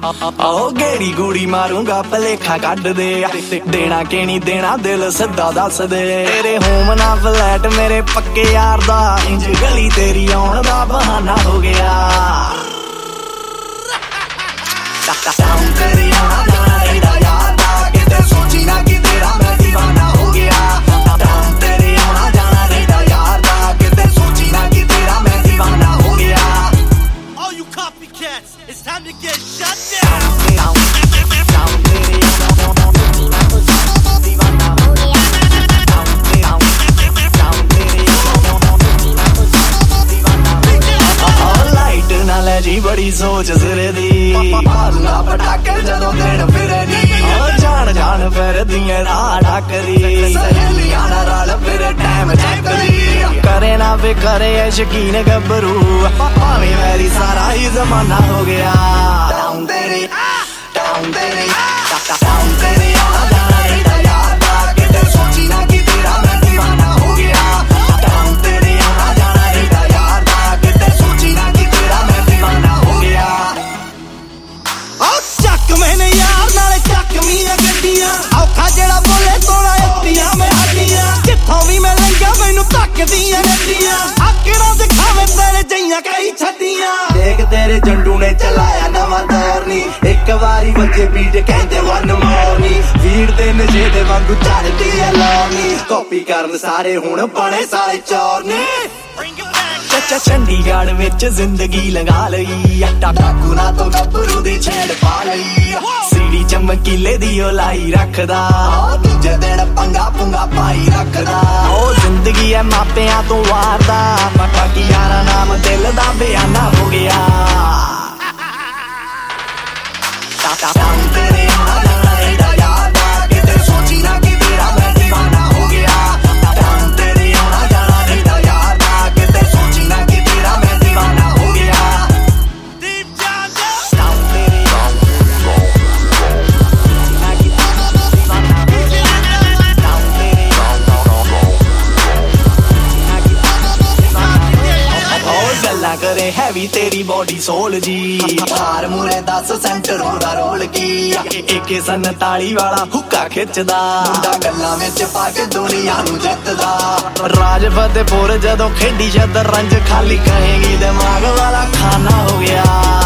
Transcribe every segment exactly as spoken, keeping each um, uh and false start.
आओ गेड़ी गुड़ी मारूंगा भलेखा कट दे देना कि नहीं देना दिल सिद्धा दस दे तेरे होम ना फ्लैट मेरे पक्के यार दा इंज गली तेरी आउण दा बहाना हो गया टाउन तेरी आना जाना रहंदा यार दा किते सोची ना कि तेरा मैं दीवाना हो गया टाउन तेरी आना जाना रहंदा यार दा किते सोची ना कि तेरा मैं दीवाना हो गया All you copycats, it's time to get shut down. जी बड़ी सोच सिरे दी मारूंगा पटाके जदों दिन फिरे दी जान जान फिर दिए राह ढकदी सहेलियां नाल रल फिर टाइम चकदी करे ना वे करे यकीन गबरू भावें मेरी सारा ही जमाना हो गया टाउन तेरी टाउन तेरी टाउन तेरी आना जाना रहंदा यार दा किते सोची ना कि तेरा मैं दीवाना हो गया टाउन तेरी आना जाना रहंदा यार दा किते सोची ना कि तेरा मैं दीवाना हो गया आओ ਚੱਕ ਮੈਨੇ ਯਾਰ ਨਾਲੇ ਚੱਕ ਮੀਆਂ ਗੱਡੀਆਂ ਔਖਾ ਜਿਹੜਾ ਬੋਲੇ ਤੋੜਾ ਅੱਤੀਆਂ ਮੈਂ ਹੱਡੀਆਂ ਜਿੱਥੋਂ ਵੀ ਮੈਂ ਲੰਘਿਆ ਮੈਨੂੰ ਤੱਕਦੀਆਂ ਨੱਡੀਆਂ ਆਕੜਾ ਦਿਖਾਵੇ ਤੇਰੇ ਜਈਆਂ ਕਈ ਛੱਡੀਆਂ ਦੇਖ ਤੇਰੇ ਜੰਡੂ ਨੇ ਚਲਾਇਆ ਨਵਾਂ ਦੌਰ ਨੀ ਇੱਕ ਵਾਰੀ ਵੱਜੇ ਬੀਟ ਕਹਿੰਦੇ ਵਨ ਮੋਰ ਨੀ ਵੀਰ ਦੇ ਨਸ਼ੇ ਦੇ ਵਾਂਗੂ ਚੱਲਦੀ ਐ ਲੋਨੀ ਕਾਪੀ ਕਰਨ ਸਾਰੇ ਹੁਣ ਬਣੇ ਸਾਰੇ ਚੋਰ ਨੇ ਚਾਚਾ ਚੰਡੀਗੜ੍ਹ ਵਿੱਚ ਜ਼ਿੰਦਗੀ ਲੰਘਾ ਲਈ ਅੱਟਾ ਟਾਕੂ ਨਾ ਤੋਂ ਗੱਭਰੂ ਦੀ ਛੇੜ ਪਾ ਲਈ ਸੀੜੀ ਚਮਕੀਲੇ ਦੀ ਉਹ ਲਾਈ ਰੱਖਦਾ ਦੂਜੇ ਦਿਨ ਪੰਗਾ ਪੁੰਗਾ ਪਾਈ ਰੱਖਦਾ ਉਹ ਜ਼ਿੰਦਗੀ ਐ ਮਾਪਿਆਂ ਤੋਂ ਵਾਰਦਾ ਬਾਕੀ ਯਾਰਾਂ ਨਾਮ ਦਿਲ ਦਾ ਬਿਆਨਾ ਹੋ ਗਿਆ ਟਾਊਨ ਤੇਰੇ ਆਉਣਾ ਜਾਣਾ ਰਹਿੰਦਾ ਯਾਰ ਦਾ ਕਿਤੇ ਸੋਚੀ ਨਾ ਕਿ ਤੇਰਾ ਮੈਂ ਦੀਵਾਨਾ ਹੋ ਗਿਆ ਟਾਊਨ ਤੇਰੇ ਆਉਣਾ ਜਾਣਾ ਰਹਿੰਦਾ ਯਾਰ ਦਾ ਕਿਤੇ ਸੋਚੀ ਨਾ ਕਿ ਤੇਰਾ ਮੈਂ ਦੀਵਾਨਾ ਹੋ ਗਿਆ Deep down ਟਾਊਨ ਤੇਰੇ ਗੱਲਾਂ ਕਰੇ ਹੈਵੀ ਤੇਰੀ ਬੋਡੀ ਸੋਲ ਜੀ ਹਾਰ ਮੂਰੇ ਦਸ ਸੈਂਟਰ ਉਹਦਾ ਰੋਲ ਕੀ ਏਕੇ ਸੰਤਾਲੀ ਵਾਲਾ ਹੁੱਕਾ ਖਿੱਚਦਾ ਮੁੰਡਾ ਗੱਲਾਂ ਵਿੱਚ ਪਾ ਕੇ ਦੁਨੀਆ ਨੂੰ ਜਿੱਤਦਾ ਰਾਜ ਫਤਿਹਪੁਰ ਜਦੋਂ ਖੇਡੀ ਸ਼ਤਰੰਜ ਖਾਲੀ ਕਹੇਗੀ ਦਿਮਾਗ ਵਾਲਾ ਖਾਨਾ ਹੋ ਗਿਆ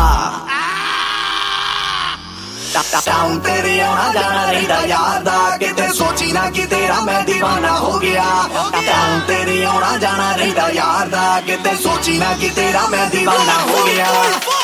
टाउन तेरे आना जाना रहंदा यार दा किते सोची ना कि तेरा मैं दीवाना हो गया टाउन तेरे आना जाना रहंदा यार दा किते सोची ना कि तेरा मैं दीवाना हो गया